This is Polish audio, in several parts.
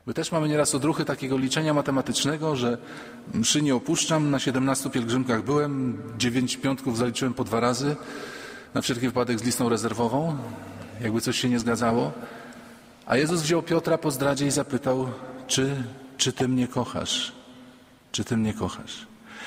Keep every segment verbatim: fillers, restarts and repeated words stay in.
My też mamy nieraz odruchy takiego liczenia matematycznego, że mszy nie opuszczam, na siedemnastu pielgrzymkach byłem, dziewięć piątków zaliczyłem po dwa razy, na wszelki wypadek z listą rezerwową, jakby coś się nie zgadzało. A Jezus wziął Piotra po zdradzie i zapytał, czy, czy Ty mnie kochasz? Czy Ty mnie kochasz?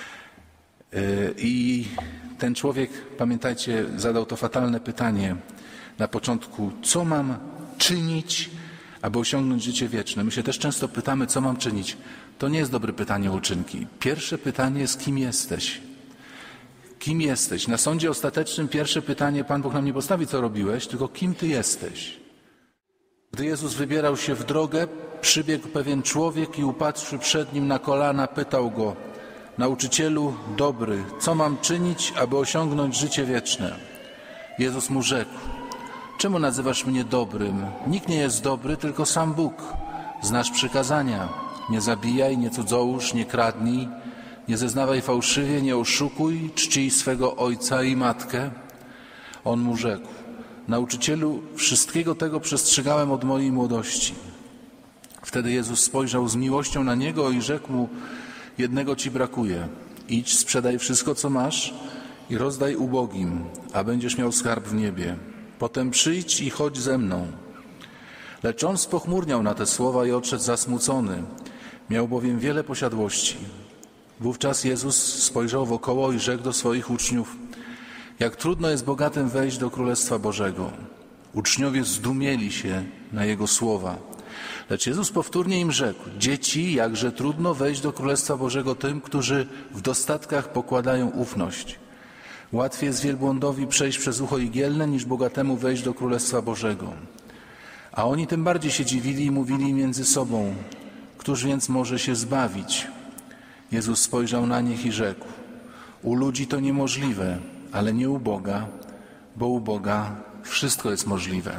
I ten człowiek, pamiętajcie, zadał to fatalne pytanie na początku, co mam czynić, aby osiągnąć życie wieczne. My się też często pytamy, co mam czynić. To nie jest dobre pytanie o uczynki. Pierwsze pytanie jest, kim jesteś? Kim jesteś? Na sądzie ostatecznym pierwsze pytanie Pan Bóg nam nie postawi, co robiłeś, tylko kim Ty jesteś? Gdy Jezus wybierał się w drogę, przybiegł pewien człowiek i upadłszy przed Nim na kolana, pytał Go, Nauczycielu dobry, co mam czynić, aby osiągnąć życie wieczne? Jezus mu rzekł, czemu nazywasz mnie dobrym? Nikt nie jest dobry, tylko sam Bóg. Znasz przykazania. Nie zabijaj, nie cudzołóż, nie kradnij, nie zeznawaj fałszywie, nie oszukuj, czcij swego ojca i matkę. On mu rzekł, Nauczycielu, wszystkiego tego przestrzegałem od mojej młodości. Wtedy Jezus spojrzał z miłością na niego i rzekł mu, jednego ci brakuje. Idź, sprzedaj wszystko, co masz i rozdaj ubogim, a będziesz miał skarb w niebie. Potem przyjdź i chodź ze mną. Lecz on spochmurniał na te słowa i odszedł zasmucony. Miał bowiem wiele posiadłości. Wówczas Jezus spojrzał wokoło i rzekł do swoich uczniów, jak trudno jest bogatym wejść do Królestwa Bożego. Uczniowie zdumieli się na Jego słowa. Lecz Jezus powtórnie im rzekł, dzieci, jakże trudno wejść do Królestwa Bożego tym, którzy w dostatkach pokładają ufność. Łatwiej jest wielbłądowi przejść przez ucho igielne, niż bogatemu wejść do Królestwa Bożego. A oni tym bardziej się dziwili i mówili między sobą, któż więc może się zbawić? Jezus spojrzał na nich i rzekł, u ludzi to niemożliwe, ale nie u Boga, bo u Boga wszystko jest możliwe.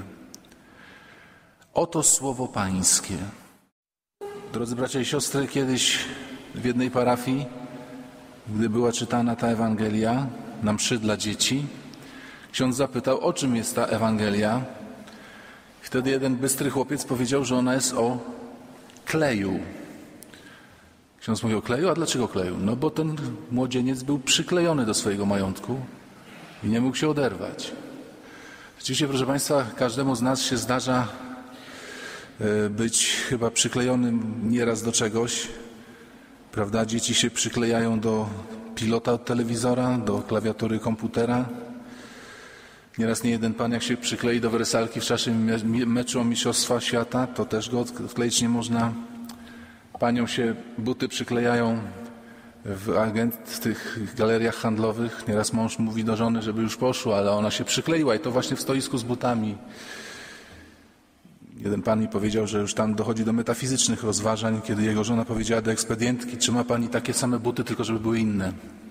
Oto słowo Pańskie. Drodzy bracia i siostry, kiedyś w jednej parafii, gdy była czytana ta Ewangelia na mszy dla dzieci, ksiądz zapytał, o czym jest ta Ewangelia. Wtedy jeden bystry chłopiec powiedział, że ona jest o kleju. Ksiądz mówił o kleju, a dlaczego kleju? No bo ten młodzieniec był przyklejony do swojego majątku i nie mógł się oderwać. Rzeczywiście, proszę Państwa, każdemu z nas się zdarza być chyba przyklejonym nieraz do czegoś. Prawda? Dzieci się przyklejają do pilota od telewizora, do klawiatury komputera. Nieraz nie jeden pan, jak się przyklei do wersalki w czasie meczu o Mistrzostwa Świata, to też go odkleić nie można. Paniom się buty przyklejają w agent w tych galeriach handlowych. Nieraz mąż mówi do żony, żeby już poszła, ale ona się przykleiła i to właśnie w stoisku z butami. Jeden pan mi powiedział, że już tam dochodzi do metafizycznych rozważań, kiedy jego żona powiedziała do ekspedientki, czy ma pani takie same buty, tylko żeby były inne.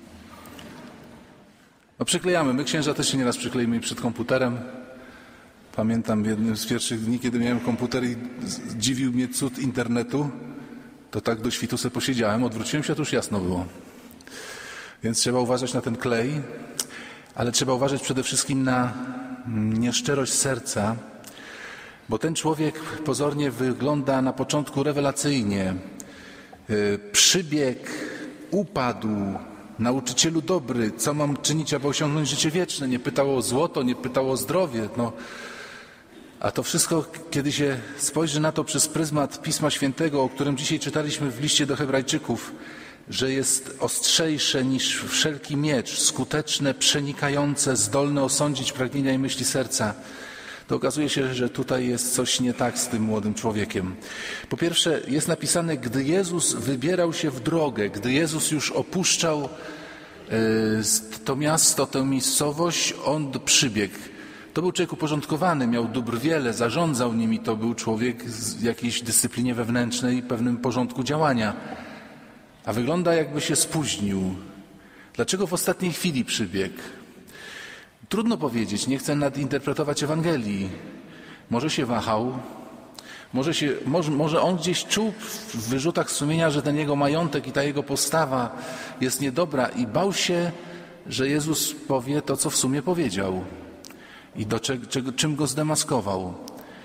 No przyklejamy. My księża też się nieraz przykleimy przed komputerem. Pamiętam w jednym z pierwszych dni, kiedy miałem komputer i dziwił mnie cud internetu, to tak do świtu se posiedziałem, odwróciłem się, to już jasno było. Więc trzeba uważać na ten klej, ale trzeba uważać przede wszystkim na nieszczerość serca, bo ten człowiek pozornie wygląda na początku rewelacyjnie. Przybiegł, upadł, nauczycielu dobry, co mam czynić, aby osiągnąć życie wieczne? Nie pytał o złoto, nie pytał o zdrowie. No. A to wszystko, kiedy się spojrzy na to przez pryzmat Pisma Świętego, o którym dzisiaj czytaliśmy w liście do Hebrajczyków, że jest ostrzejsze niż wszelki miecz, skuteczne, przenikające, zdolne osądzić pragnienia i myśli serca, to okazuje się, że tutaj jest coś nie tak z tym młodym człowiekiem. Po pierwsze, jest napisane, gdy Jezus wybierał się w drogę, gdy Jezus już opuszczał y, to miasto, tę miejscowość, on przybiegł. To był człowiek uporządkowany, miał dóbr wiele, zarządzał nimi, to był człowiek w jakiejś dyscyplinie wewnętrznej, pewnym porządku działania. A wygląda, jakby się spóźnił. Dlaczego w ostatniej chwili przybiegł? Trudno powiedzieć, nie chcę nadinterpretować Ewangelii. Może się wahał, może, się, może, może on gdzieś czuł w wyrzutach sumienia, że ten jego majątek i ta jego postawa jest niedobra i bał się, że Jezus powie to, co w sumie powiedział i do czego, czego, czym go zdemaskował.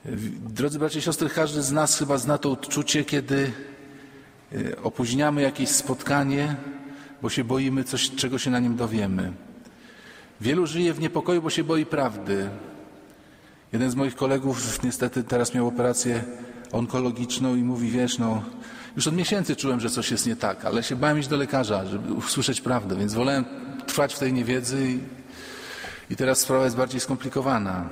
Drodzy bracia i siostry, każdy z nas chyba zna to odczucie, kiedy opóźniamy jakieś spotkanie, bo się boimy coś, czego się na nim dowiemy. Wielu żyje w niepokoju, bo się boi prawdy. Jeden z moich kolegów niestety teraz miał operację onkologiczną i mówi, wiesz, no już od miesięcy czułem, że coś jest nie tak, ale się bałem iść do lekarza, żeby usłyszeć prawdę, więc wolałem trwać w tej niewiedzy i, i teraz sprawa jest bardziej skomplikowana.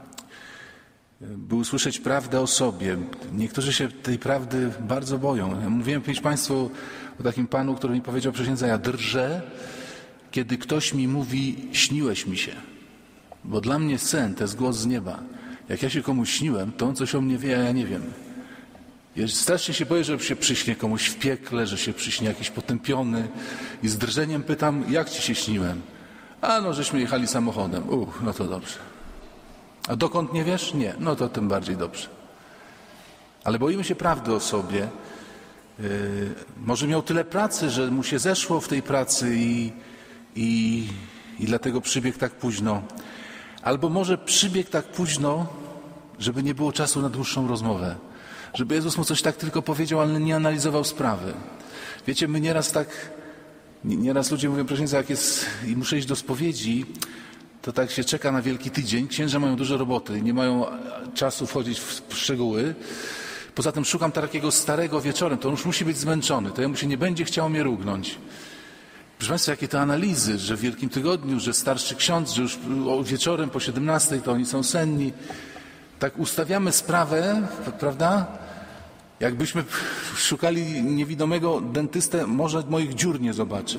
By usłyszeć prawdę o sobie. Niektórzy się tej prawdy bardzo boją. Ja mówiłem kiedyś Państwu o takim panu, który mi powiedział, przysiędza, ja drżę, kiedy ktoś mi mówi, śniłeś mi się. Bo dla mnie sen to jest głos z nieba. Jak ja się komuś śniłem, to on coś o mnie wie, a ja nie wiem. Ja strasznie się boję, że się przyśnie komuś w piekle, że się przyśnie jakiś potępiony i z drżeniem pytam, jak ci się śniłem? A no, żeśmy jechali samochodem. Uch, no to dobrze. A dokąd nie wiesz? Nie. No to tym bardziej dobrze. Ale boimy się prawdy o sobie. Yy, może miał tyle pracy, że mu się zeszło w tej pracy i, i, i dlatego przybiegł tak późno. Albo może przybiegł tak późno, żeby nie było czasu na dłuższą rozmowę. Żeby Jezus mu coś tak tylko powiedział, ale nie analizował sprawy. Wiecie, my nieraz tak, nieraz ludzie mówią, proszę, jak jest i muszę iść do spowiedzi, to tak się czeka na Wielki Tydzień. Księża mają dużo roboty i nie mają czasu wchodzić w szczegóły. Poza tym szukam takiego starego wieczorem, to on już musi być zmęczony, to jemu się nie będzie chciało mnie rógnąć. Proszę Państwa, jakie to analizy, że w Wielkim Tygodniu, że starszy ksiądz, że już wieczorem po siedemnastej to oni są senni. Tak ustawiamy sprawę, prawda? Jakbyśmy szukali niewidomego dentystę, może moich dziur nie zobaczy.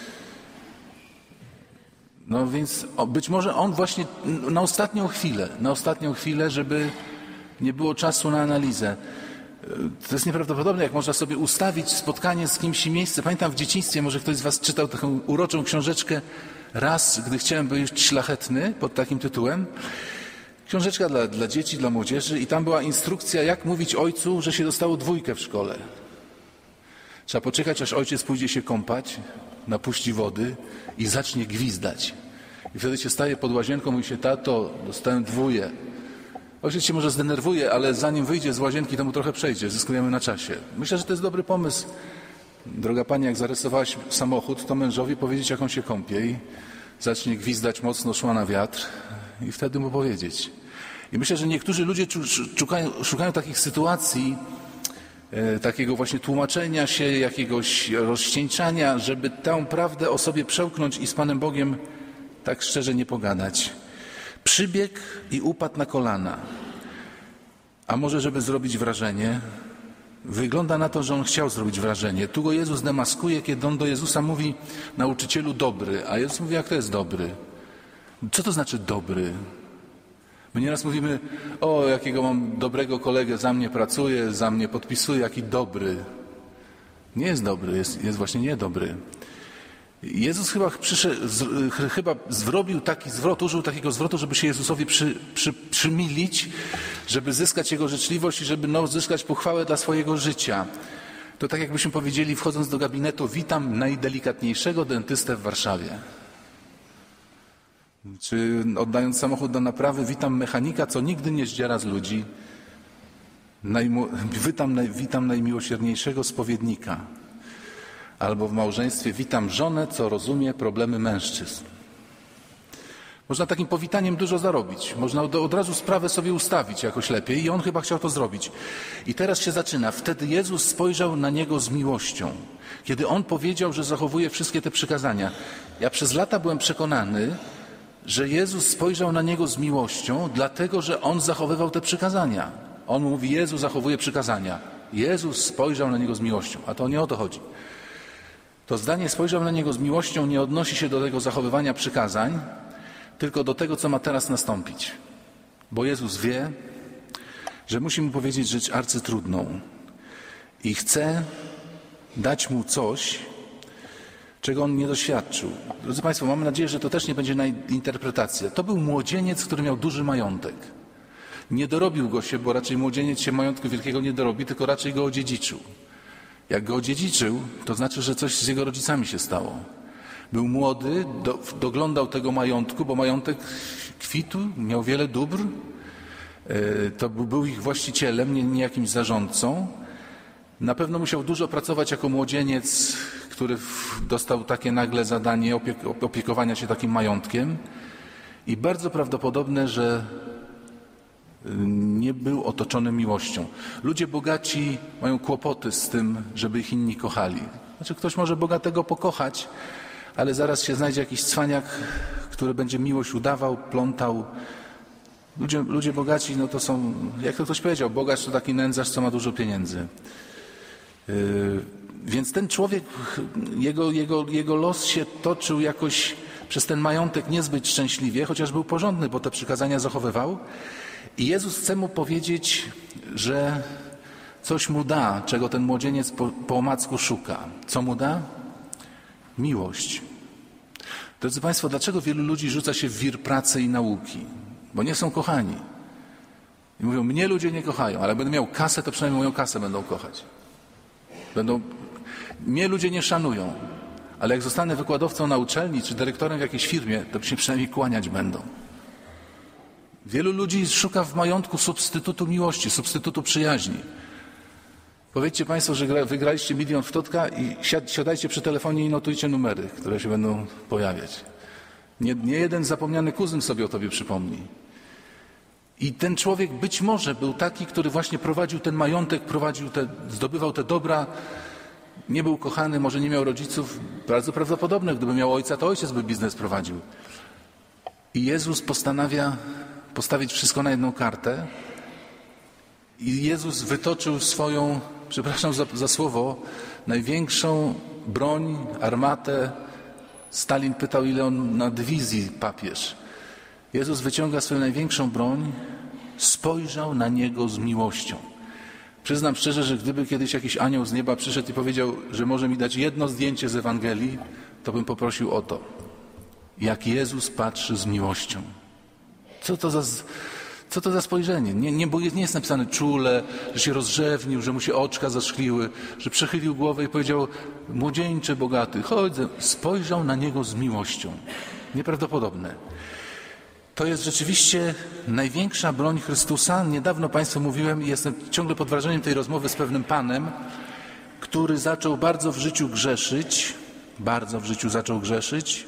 No więc być może on właśnie na ostatnią chwilę, na ostatnią chwilę, żeby nie było czasu na analizę. To jest nieprawdopodobne, jak można sobie ustawić spotkanie z kimś i miejsce. Pamiętam w dzieciństwie, może ktoś z was czytał taką uroczą książeczkę Raz, gdy chciałem być szlachetny, pod takim tytułem. Książeczka dla, dla dzieci, dla młodzieży i tam była instrukcja, jak mówić ojcu, że się dostało dwójkę w szkole. Trzeba poczekać, aż ojciec pójdzie się kąpać, napuści wody i zacznie gwizdać. I wtedy się staje pod łazienką i mówi się, tato, dostałem dwóję. Ojciec się może zdenerwuje, ale zanim wyjdzie z łazienki, to mu trochę przejdzie, zyskujemy na czasie. Myślę, że to jest dobry pomysł. Droga pani, jak zarysowałaś samochód, to mężowi powiedzieć, jak on się kąpie i zacznie gwizdać mocno, szła na wiatr i wtedy mu powiedzieć. I myślę, że niektórzy ludzie szukają, szukają takich sytuacji, e, takiego właśnie tłumaczenia się, jakiegoś rozcieńczania, żeby tę prawdę o sobie przełknąć i z Panem Bogiem tak szczerze nie pogadać. Przybiegł i upadł na kolana. A może, żeby zrobić wrażenie? Wygląda na to, że on chciał zrobić wrażenie. Tu go Jezus demaskuje, kiedy on do Jezusa mówi, nauczycielu dobry. A Jezus mówi, jak to jest dobry? Co to znaczy dobry? My nieraz mówimy, o, jakiego mam dobrego kolegę, za mnie pracuje, za mnie podpisuje, jaki dobry. Nie jest dobry, jest, jest właśnie niedobry. Jezus chyba, przyszedł, z, chyba zrobił taki zwrot, użył takiego zwrotu, żeby się Jezusowi przy, przy, przymilić, żeby zyskać Jego życzliwość i żeby no, zyskać pochwałę dla swojego życia. To tak jakbyśmy powiedzieli, wchodząc do gabinetu, witam najdelikatniejszego dentystę w Warszawie. Czy oddając samochód do naprawy, witam mechanika, co nigdy nie zdziera z ludzi. Najmu, witam, naj, witam najmiłosierniejszego spowiednika. Albo w małżeństwie witam żonę, co rozumie problemy mężczyzn. Można takim powitaniem dużo zarobić. Można od, od razu sprawę sobie ustawić jakoś lepiej i on chyba chciał to zrobić. I teraz się zaczyna. Wtedy Jezus spojrzał na niego z miłością. Kiedy on powiedział, że zachowuje wszystkie te przykazania. Ja przez lata byłem przekonany, że Jezus spojrzał na niego z miłością, dlatego, że on zachowywał te przykazania. On mówi, Jezus zachowuje przykazania. Jezus spojrzał na niego z miłością, a to nie o to chodzi. To zdanie spojrzał na niego z miłością nie odnosi się do tego zachowywania przykazań, tylko do tego, co ma teraz nastąpić. Bo Jezus wie, że musi mu powiedzieć rzecz arcytrudną i chce dać mu coś, czego on nie doświadczył. Drodzy Państwo, mamy nadzieję, że to też nie będzie na interpretację. To był młodzieniec, który miał duży majątek. Nie dorobił go się, bo raczej młodzieniec się majątku wielkiego nie dorobi, tylko raczej go odziedziczył. Jak go odziedziczył, to znaczy, że coś z jego rodzicami się stało. Był młody, do, doglądał tego majątku, bo majątek kwitł, miał wiele dóbr To był ich właścicielem, nie, nie jakimś zarządcą. Na pewno musiał dużo pracować jako młodzieniec, który dostał takie nagle zadanie opiekowania się takim majątkiem. I bardzo prawdopodobne, że nie był otoczony miłością. Ludzie bogaci mają kłopoty z tym, żeby ich inni kochali. Znaczy, ktoś może bogatego pokochać, ale zaraz się znajdzie jakiś cwaniak, który będzie miłość udawał, plątał. Ludzie, ludzie bogaci, no to są, jak to ktoś powiedział, bogacz to taki nędzarz, co ma dużo pieniędzy. Yy, więc ten człowiek, jego, jego, jego los się toczył jakoś przez ten majątek niezbyt szczęśliwie, chociaż był porządny, bo te przykazania zachowywał. I Jezus chce mu powiedzieć, że coś mu da, czego ten młodzieniec po, po omacku szuka. Co mu da? Miłość. Drodzy Państwo, dlaczego wielu ludzi rzuca się w wir pracy i nauki? Bo nie są kochani. I mówią, mnie ludzie nie kochają, ale będę miał kasę, to przynajmniej moją kasę będą kochać. Będą... Mnie ludzie nie szanują, ale jak zostanę wykładowcą na uczelni czy dyrektorem w jakiejś firmie, to się przynajmniej kłaniać będą. Wielu ludzi szuka w majątku substytutu miłości, substytutu przyjaźni. Powiedzcie Państwo, że wygraliście milion w Totka i siadajcie przy telefonie i notujcie numery, które się będą pojawiać. Nie, nie jeden zapomniany kuzyn sobie o tobie przypomni. I ten człowiek być może był taki, który właśnie prowadził ten majątek, prowadził te, zdobywał te dobra, nie był kochany, może nie miał rodziców. Bardzo prawdopodobne, gdyby miał ojca, to ojciec by biznes prowadził. I Jezus postanawia postawić wszystko na jedną kartę. I Jezus wytoczył swoją, przepraszam za, za słowo, największą broń, armatę. Stalin pytał, ile on na dywizji papież. Jezus wyciąga swoją największą broń, spojrzał na niego z miłością. Przyznam szczerze, że gdyby kiedyś jakiś anioł z nieba przyszedł i powiedział, że może mi dać jedno zdjęcie z Ewangelii, to bym poprosił o to. Jak Jezus patrzy z miłością. Co to za, co to za spojrzenie? Nie, nie, bo nie jest napisane czule, że się rozrzewnił, że mu się oczka zaszkliły, że przechylił głowę i powiedział, młodzieńcze, bogaty, chodź. Spojrzał na niego z miłością. Nieprawdopodobne. To jest rzeczywiście największa broń Chrystusa. Niedawno Państwu mówiłem i jestem ciągle pod wrażeniem tej rozmowy z pewnym panem, który zaczął bardzo w życiu grzeszyć, bardzo w życiu zaczął grzeszyć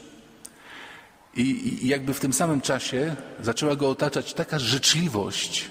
i, i jakby w tym samym czasie zaczęła go otaczać taka życzliwość.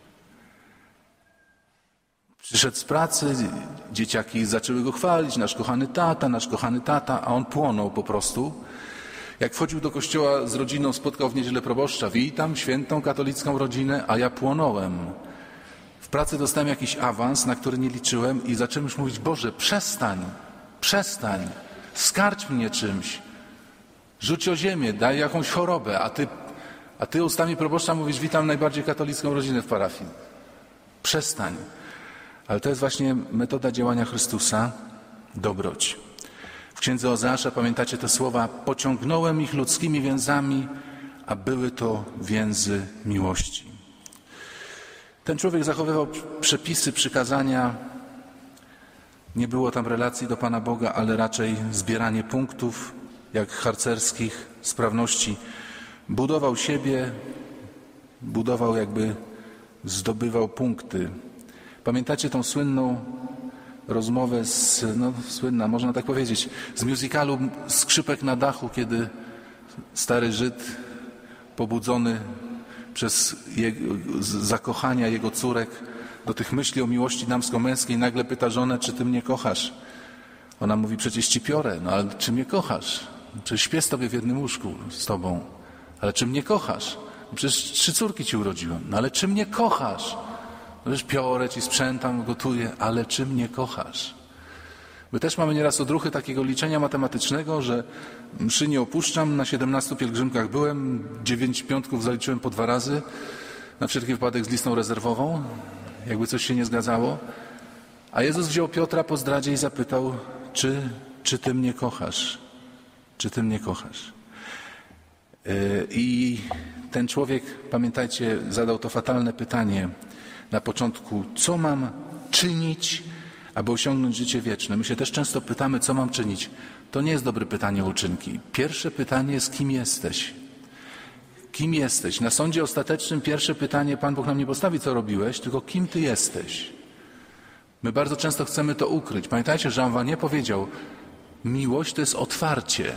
Przyszedł z pracy, dzieciaki zaczęły go chwalić, nasz kochany tata, nasz kochany tata, a on płonął po prostu. Jak wchodził do kościoła z rodziną, spotkał w niedzielę proboszcza. Witam świętą katolicką rodzinę, a ja płonąłem. W pracy dostałem jakiś awans, na który nie liczyłem i zacząłem już mówić, Boże, przestań, przestań, skarć mnie czymś, rzuć o ziemię, daj jakąś chorobę, a ty, a ty ustami proboszcza mówisz, witam najbardziej katolicką rodzinę w parafii. Przestań. Ale to jest właśnie metoda działania Chrystusa, dobroć. W księdze Ozeasza pamiętacie te słowa, pociągnąłem ich ludzkimi więzami, a były to więzy miłości. Ten człowiek zachowywał przepisy, przykazania. Nie było tam relacji do Pana Boga, ale raczej zbieranie punktów, jak harcerskich, sprawności. Budował siebie, budował jakby, zdobywał punkty. Pamiętacie tą słynną rozmowę z, no słynna, można tak powiedzieć, z musicalu Skrzypek na dachu, kiedy stary Żyd, pobudzony przez jego, zakochania jego córek do tych myśli o miłości damsko-męskiej, nagle pyta żonę, czy ty mnie kochasz? Ona mówi, przecież ci piorę, no ale czy mnie kochasz? Przecież śpię z tobie w jednym łóżku z tobą, ale czy mnie kochasz? Przecież trzy córki ci urodziłem, no ale czy mnie kochasz? No przecież piorę ci, sprzątam, gotuję, ale czy mnie kochasz? My też mamy nieraz odruchy takiego liczenia matematycznego, że mszy nie opuszczam, na siedemnastu pielgrzymkach byłem, dziewięć piątków zaliczyłem po dwa razy, na wszelki wypadek z listą rezerwową, jakby coś się nie zgadzało. A Jezus wziął Piotra po zdradzie i zapytał, czy, czy ty mnie kochasz? Czy ty mnie kochasz? I ten człowiek, pamiętajcie, zadał to fatalne pytanie na początku, co mam czynić, aby osiągnąć życie wieczne. My się też często pytamy, co mam czynić. To nie jest dobre pytanie o uczynki. Pierwsze pytanie jest, kim jesteś? Kim jesteś? Na sądzie ostatecznym pierwsze pytanie Pan Bóg nam nie postawi, co robiłeś, tylko kim Ty jesteś. My bardzo często chcemy to ukryć. Pamiętajcie, że Jean Vanier powiedział, miłość to jest otwarcie.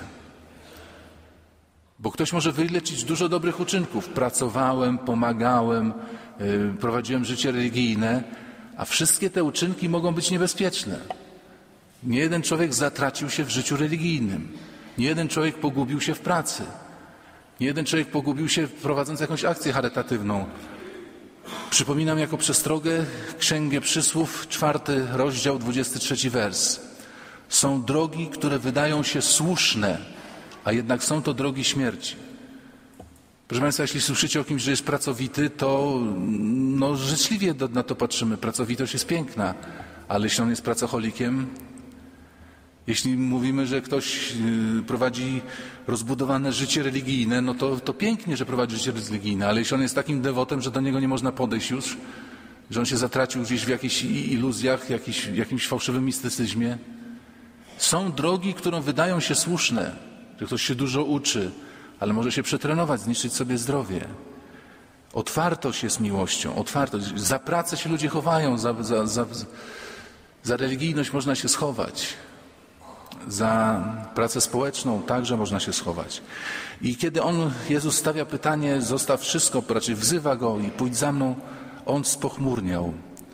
Bo ktoś może wyleczyć dużo dobrych uczynków. Pracowałem, pomagałem, yy, prowadziłem życie religijne, a wszystkie te uczynki mogą być niebezpieczne. Nie jeden człowiek zatracił się w życiu religijnym. Nie jeden człowiek pogubił się w pracy. Nie jeden człowiek pogubił się prowadząc jakąś akcję charytatywną. Przypominam jako przestrogę Księgę Przysłów, czwarty rozdział, dwudziesty trzeci wers. Są drogi, które wydają się słuszne, a jednak są to drogi śmierci. Proszę Państwa, jeśli słyszycie o kimś, że jest pracowity, to no, życzliwie do, na to patrzymy. Pracowitość jest piękna, ale jeśli on jest pracocholikiem, jeśli mówimy, że ktoś yy, prowadzi rozbudowane życie religijne, no to, to pięknie, że prowadzi życie religijne, ale jeśli on jest takim dewotem, że do niego nie można podejść już, że on się zatracił gdzieś w jakichś iluzjach, jakiś, jakimś fałszywym mistycyzmie. Są drogi, które wydają się słuszne, że ktoś się dużo uczy, ale może się przetrenować, zniszczyć sobie zdrowie. Otwartość jest miłością, otwartość. Za pracę się ludzie chowają, za, za, za, za religijność można się schować. Za pracę społeczną także można się schować. I kiedy on, Jezus stawia pytanie, zostaw wszystko, raczej wzywa go i pójdź za mną, on spochmurniał.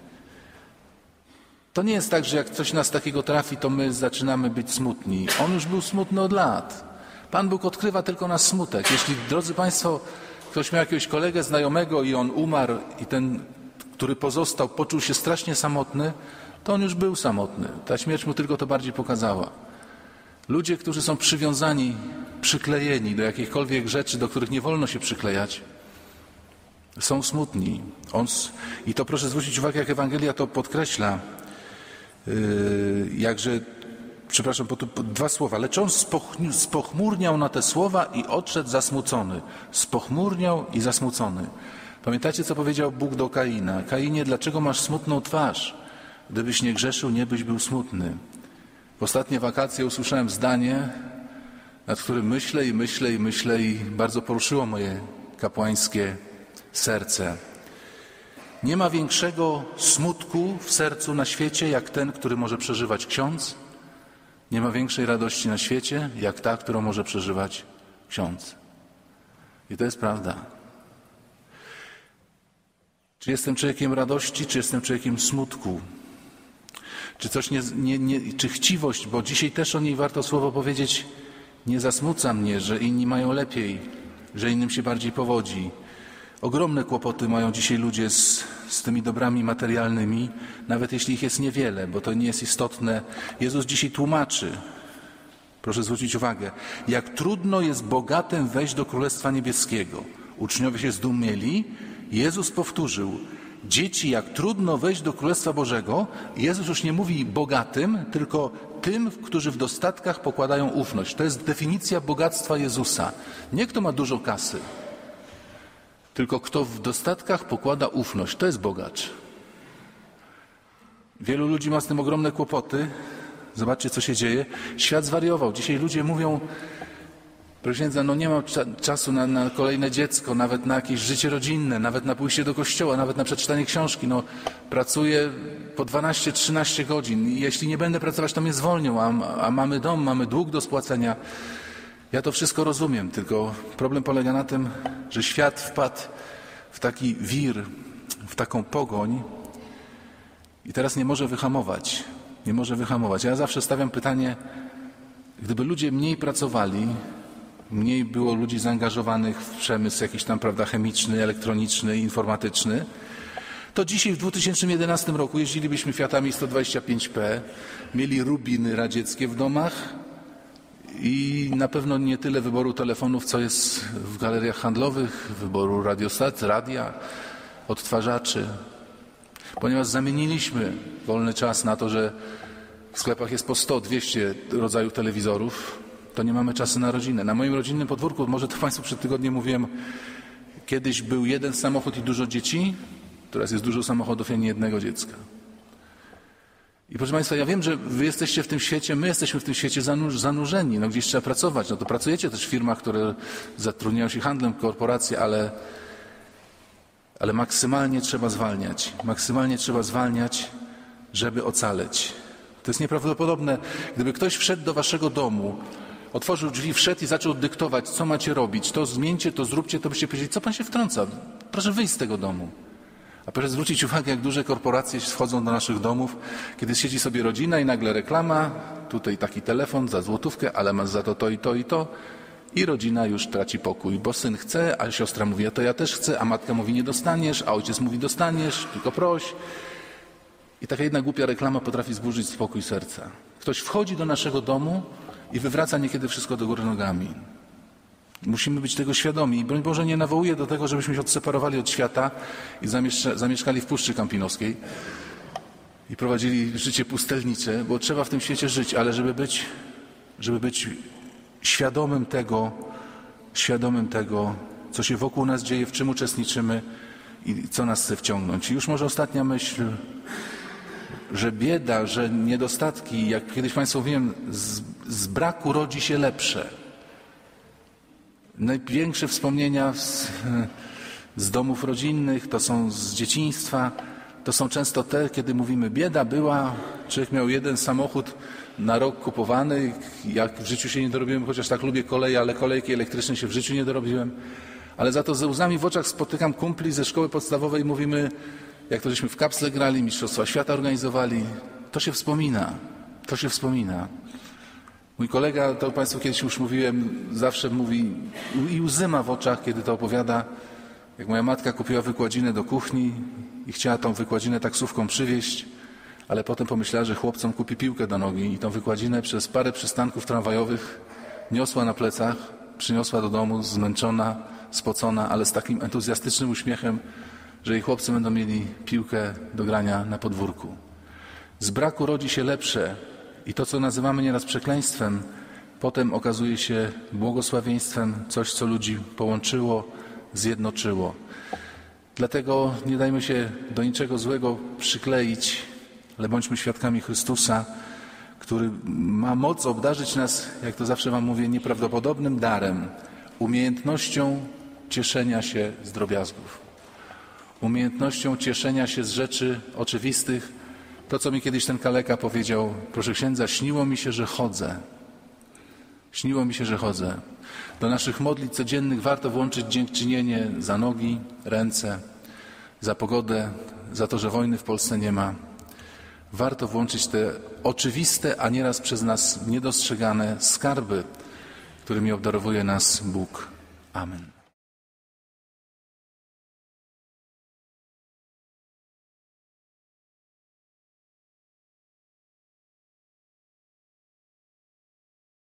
To nie jest tak, że jak coś nas takiego trafi, to my zaczynamy być smutni. On już był smutny od lat. Pan Bóg odkrywa tylko nasz smutek. Jeśli, drodzy Państwo, ktoś miał jakiegoś kolegę, znajomego i on umarł i ten, który pozostał, poczuł się strasznie samotny, to on już był samotny. Ta śmierć mu tylko to bardziej pokazała. Ludzie, którzy są przywiązani, przyklejeni do jakichkolwiek rzeczy, do których nie wolno się przyklejać, są smutni. On, I to proszę zwrócić uwagę, jak Ewangelia to podkreśla. Yy, jakże, przepraszam, po, po, dwa słowa. Lecz on spochmurniał na te słowa i odszedł zasmucony. Spochmurniał i zasmucony. Pamiętacie, co powiedział Bóg do Kaina? Kainie, dlaczego masz smutną twarz? Gdybyś nie grzeszył, nie byś był smutny. W ostatnie wakacje usłyszałem zdanie, nad którym myślę i myślę i myślę i bardzo poruszyło moje kapłańskie serce. Nie ma większego smutku w sercu na świecie, jak ten, który może przeżywać ksiądz. Nie ma większej radości na świecie, jak ta, którą może przeżywać ksiądz. I to jest prawda. Czy jestem człowiekiem radości, czy jestem człowiekiem smutku? Czy coś nie, nie, nie, czy chciwość, bo dzisiaj też o niej warto słowo powiedzieć, nie zasmuca mnie, że inni mają lepiej, że innym się bardziej powodzi. Ogromne kłopoty mają dzisiaj ludzie z, z tymi dobrami materialnymi, nawet jeśli ich jest niewiele, bo to nie jest istotne. Jezus dzisiaj tłumaczy, proszę zwrócić uwagę, jak trudno jest bogatym wejść do Królestwa Niebieskiego. Uczniowie się zdumieli, Jezus powtórzył, dzieci, jak trudno wejść do Królestwa Bożego, Jezus już nie mówi bogatym, tylko tym, którzy w dostatkach pokładają ufność. To jest definicja bogactwa Jezusa. Nie kto ma dużo kasy, tylko kto w dostatkach pokłada ufność. To jest bogacz. Wielu ludzi ma z tym ogromne kłopoty. Zobaczcie, co się dzieje. Świat zwariował. Dzisiaj ludzie mówią, proszę księdza, no nie mam cza- czasu na, na kolejne dziecko, nawet na jakieś życie rodzinne, nawet na pójście do kościoła, nawet na przeczytanie książki. No, pracuję po dwanaście trzynaście godzin i jeśli nie będę pracować, to mnie zwolnią, a, a mamy dom, mamy dług do spłacenia. Ja to wszystko rozumiem, tylko problem polega na tym, że świat wpadł w taki wir, w taką pogoń i teraz nie może wyhamować. Nie może wyhamować. Ja zawsze stawiam pytanie, gdyby ludzie mniej pracowali, mniej było ludzi zaangażowanych w przemysł jakiś tam, prawda, chemiczny, elektroniczny, informatyczny, to dzisiaj w dwa tysiące jedenastym roku jeździlibyśmy Fiatami sto dwadzieścia pięć P, mieli rubiny radzieckie w domach i na pewno nie tyle wyboru telefonów, co jest w galeriach handlowych, wyboru radiostacji, radia, odtwarzaczy. Ponieważ zamieniliśmy wolny czas na to, że w sklepach jest po sto dwieście rodzajów telewizorów, to nie mamy czasu na rodzinę. Na moim rodzinnym podwórku, może to Państwu przed tygodniem mówiłem, kiedyś był jeden samochód i dużo dzieci, teraz jest dużo samochodów i ani jednego dziecka. I proszę Państwa, ja wiem, że Wy jesteście w tym świecie, my jesteśmy w tym świecie zanurzeni, no gdzieś trzeba pracować, no to pracujecie też w firmach, które zatrudniają się handlem, korporacje, ale, ale maksymalnie trzeba zwalniać, maksymalnie trzeba zwalniać, żeby ocaleć. To jest nieprawdopodobne, gdyby ktoś wszedł do Waszego domu, otworzył drzwi, wszedł i zaczął dyktować, co macie robić, to zmieńcie, to zróbcie, to byście powiedzieli, co Pan się wtrąca, proszę wyjść z tego domu. A proszę zwrócić uwagę, jak duże korporacje wchodzą do naszych domów, kiedy siedzi sobie rodzina i nagle reklama, tutaj taki telefon za złotówkę, ale masz za to to i to i to i rodzina już traci pokój, bo syn chce, a siostra mówi, a to ja też chcę, a matka mówi, nie dostaniesz, a ojciec mówi, dostaniesz, tylko proś. I taka jedna głupia reklama potrafi zburzyć spokój serca. Ktoś wchodzi do naszego domu i wywraca niekiedy wszystko do góry nogami. Musimy być tego świadomi i broń Boże nie nawołuję do tego, żebyśmy się odseparowali od świata i zamieszkali w Puszczy Kampinoskiej i prowadzili życie pustelnicze, bo trzeba w tym świecie żyć, ale żeby być, żeby być świadomym tego, świadomym tego, co się wokół nas dzieje, w czym uczestniczymy i co nas chce wciągnąć. I już może ostatnia myśl, że bieda, że niedostatki, jak kiedyś Państwu mówiłem, z, z braku rodzi się lepsze. Największe wspomnienia z, z domów rodzinnych, to są z dzieciństwa, to są często te, kiedy mówimy, bieda była, człowiek miał jeden samochód na rok kupowany, jak w życiu się nie dorobiłem, chociaż tak lubię koleje, ale kolejki elektryczne się w życiu nie dorobiłem, ale za to ze łzami w oczach spotykam kumpli ze szkoły podstawowej i mówimy, jak to żeśmy w kapsle grali, Mistrzostwa Świata organizowali, to się wspomina, to się wspomina. Mój kolega, to Państwu kiedyś już mówiłem, zawsze mówi i łzy ma w oczach, kiedy to opowiada, jak moja matka kupiła wykładzinę do kuchni i chciała tą wykładzinę taksówką przywieźć, ale potem pomyślała, że chłopcom kupi piłkę do nogi i tą wykładzinę przez parę przystanków tramwajowych niosła na plecach, przyniosła do domu zmęczona, spocona, ale z takim entuzjastycznym uśmiechem, że jej chłopcy będą mieli piłkę do grania na podwórku. Z braku rodzi się lepsze i to, co nazywamy nieraz przekleństwem, potem okazuje się błogosławieństwem, coś, co ludzi połączyło, zjednoczyło. Dlatego nie dajmy się do niczego złego przykleić, ale bądźmy świadkami Chrystusa, który ma moc obdarzyć nas, jak to zawsze wam mówię, nieprawdopodobnym darem, umiejętnością cieszenia się z drobiazgów, umiejętnością cieszenia się z rzeczy oczywistych. To, co mi kiedyś ten kaleka powiedział, proszę księdza, śniło mi się, że chodzę. Śniło mi się, że chodzę. Do naszych modlitw codziennych warto włączyć dziękczynienie za nogi, ręce, za pogodę, za to, że wojny w Polsce nie ma. Warto włączyć te oczywiste, a nieraz przez nas niedostrzegane skarby, którymi obdarowuje nas Bóg. Amen.